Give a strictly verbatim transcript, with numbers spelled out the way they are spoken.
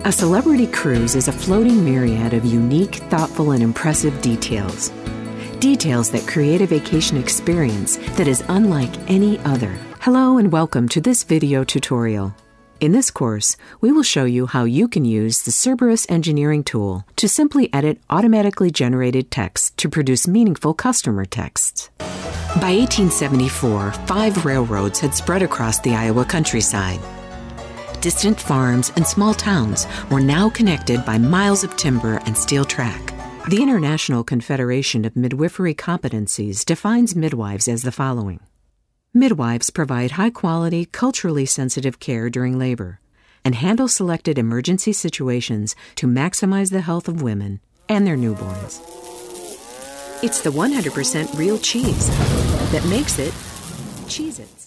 A celebrity cruise is a floating myriad of unique, thoughtful, and impressive details. Details that create a vacation experience that is unlike any other. Hello and welcome to this video tutorial. In this course, we will show you how you can use the Cerberus engineering tool to simply edit automatically generated text to produce meaningful customer texts. By eighteen seventy-four, five railroads had spread across the Iowa countryside. Distant farms and small towns were now connected by miles of timber and steel track. The International Confederation of Midwifery Competencies defines midwives as the following. Midwives provide high-quality, culturally sensitive care during labor and handle selected emergency situations to maximize the health of women and their newborns. It's the one hundred percent real cheese that makes it Cheez-Its.